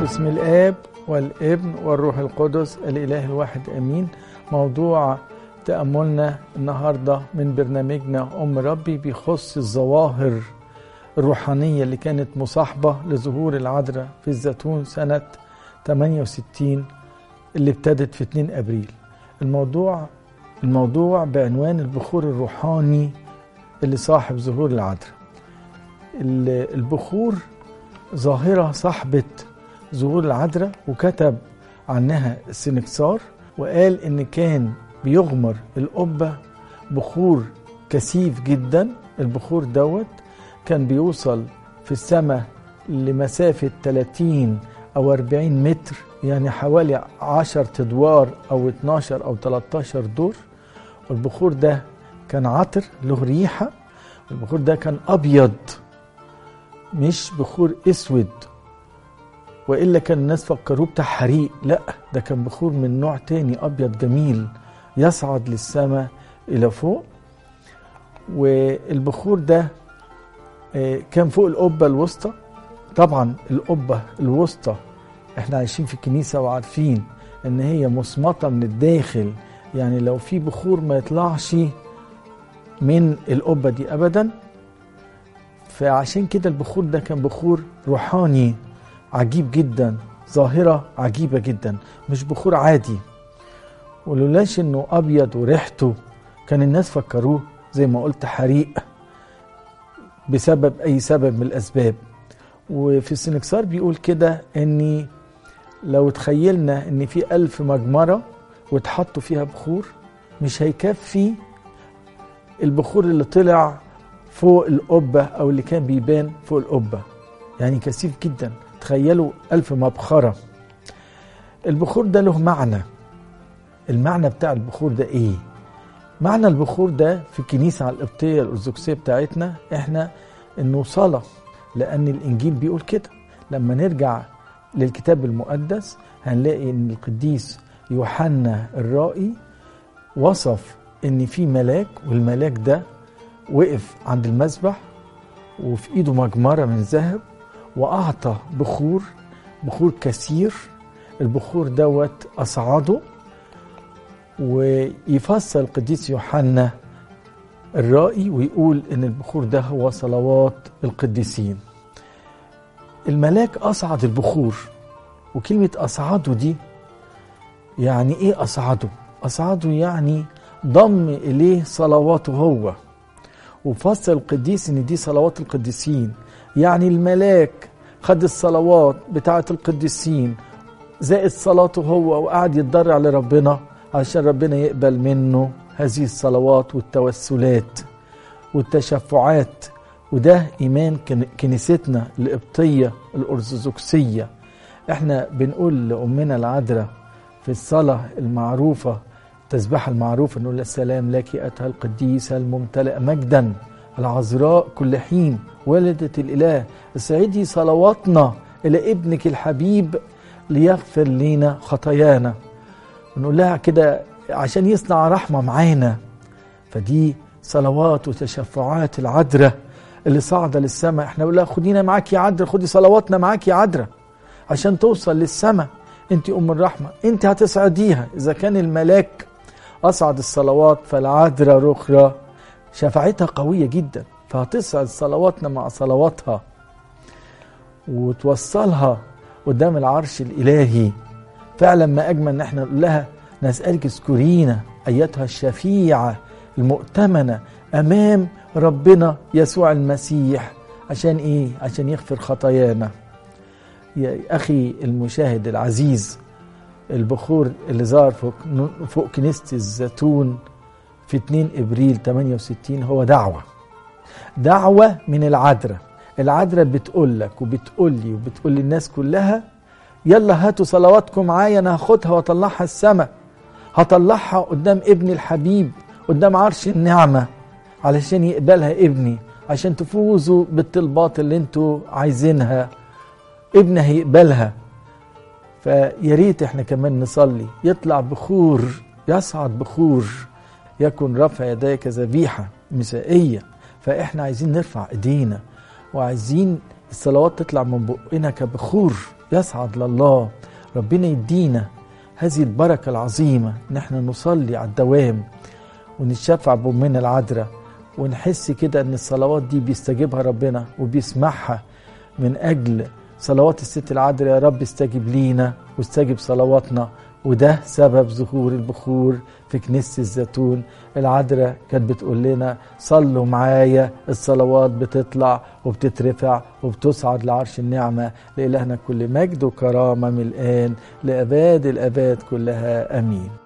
باسم الآب والابن والروح القدس الإله الواحد أمين. موضوع تأملنا النهاردة من برنامجنا أم ربي بيخص الظواهر الروحانية اللي كانت مصاحبة لظهور العذراء في الزيتون سنة 68 اللي ابتدت في 2 أبريل. الموضوع بعنوان البخور الروحاني اللي صاحب ظهور العذراء. البخور ظاهرة صاحبة ظهور العذراء، وكتب عنها السنكسار وقال إن كان بيغمر القبة بخور كثيف جدا. البخور دوت كان بيوصل في السماء لمسافة 30 أو 40 متر، يعني حوالي 10 أدوار أو 12 أو 13 دور. والبخور ده كان عطر له ريحة، والبخور ده كان أبيض مش بخور اسود، وإلا كان الناس فكروه بتاع حريق. لا، ده كان بخور من نوع تاني أبيض جميل يصعد للسماء إلى فوق. والبخور ده كان فوق القبة الوسطى. طبعا القبة الوسطى احنا عايشين في الكنيسة وعارفين ان هي مصمتة من الداخل، يعني لو في بخور ما يطلعش من القبة دي أبدا. فعشان كده البخور ده كان بخور روحاني عجيب جدا، ظاهرة عجيبة جدا، مش بخور عادي. ولولاش انه ابيض وريحته كان الناس فكروه زي ما قلت حريق بسبب اي سبب من الاسباب. وفي السنكسار بيقول كده اني لو تخيلنا ان في 1000 مجمرة وتحطوا فيها بخور مش هيكفي البخور اللي طلع فوق القبة او اللي كان بيبان فوق القبة، يعني كثيف جدا. تخيلوا 1000 مبخرة. البخور ده له معنى. المعنى بتاع البخور ده ايه؟ معنى البخور ده في الكنيسة القبطية الأرثوذكسية بتاعتنا احنا انه صلاة، لأن الإنجيل بيقول كده. لما نرجع للكتاب المقدس هنلاقي ان القديس يوحنا الرائي وصف ان في ملاك، والملاك ده وقف عند المذبح وفي ايده مجمرة من ذهب وأعطى بخور كثير. البخور دوت أصعده. ويفسر القديس يوحنا الرائي ويقول إن البخور ده هو صلوات القديسين. الملاك أصعد البخور، وكلمة أصعده دي يعني إيه؟ أصعده يعني ضم إليه صلواته هو. وفسر القديس إن دي صلوات القديسين، يعني الملاك خد الصلوات بتاعة القديسين زائد صلاته هو، وقعد يتضرع لربنا عشان ربنا يقبل منه هذه الصلوات والتوسلات والتشفعات. وده إيمان كنيستنا القبطية الأرثوذكسية. احنا بنقول لأمنا العذراء في الصلاة المعروفة، التسبيحة المعروفة، نقول السلام لك أيتها القديسة الممتلئة مجدا العذراء كل حين والدة الإله، اسعدي صلواتنا إلى ابنك الحبيب ليغفر لنا خطايانا. ونقول لها كده عشان يصنع رحمة معانا. فدي صلوات وتشفعات العذراء اللي صاعدة للسماء. احنا نقول لها خدينا معاك يا عذراء، خدي صلواتنا معاك يا عذراء عشان توصل للسماء. انت أم الرحمة، انت هتسعديها. إذا كان الملاك أصعد الصلوات فالعذراء رخرة شفاعتها قوية جدا، فهتصعد صلواتنا مع صلواتها وتوصلها قدام العرش الإلهي. فعلا ما أجمل ان احنا نقول لها نسألك اذكرينا أيتها الشفيعة المؤتمنة أمام ربنا يسوع المسيح. عشان إيه؟ عشان يغفر خطايانا. يا أخي المشاهد العزيز، البخور اللي ظهر فوق كنيسة الزيتون في 2 إبريل 68 هو دعوة من العذراء. العذراء بتقول لك وبتقول لي وبتقول للناس كلها يلا هاتوا صلواتكم معايا، انا هاخدها واطلعها السماء، هطلعها قدام ابني الحبيب، قدام عرش النعمة، علشان يقبلها ابني، عشان تفوزوا بالطلبات اللي انتوا عايزينها. ابني هيقبلها. فياريت احنا كمان نصلي يطلع بخور، يصعد بخور، يكن رفع يديك ذبيحة مسائية. فاحنا عايزين نرفع ايدينا وعايزين الصلوات تطلع من بقنا كبخور يصعد لله. ربنا يدينا هذه البركة العظيمة ان احنا نصلي على الدوام ونتشفع بأمنا العذراء، ونحس كده ان الصلوات دي بيستجيبها ربنا وبيسمعها. من اجل صلوات الست العذراء يا رب استجب لينا واستجب صلواتنا. وده سبب ظهور البخور في كنيسة الزيتون. العذراء كانت بتقول لنا صلوا معايا، الصلوات بتطلع وبتترفع وبتصعد لعرش النعمة. لإلهنا كل مجد وكرامة من الآن لأباد الآباد كلها، أمين.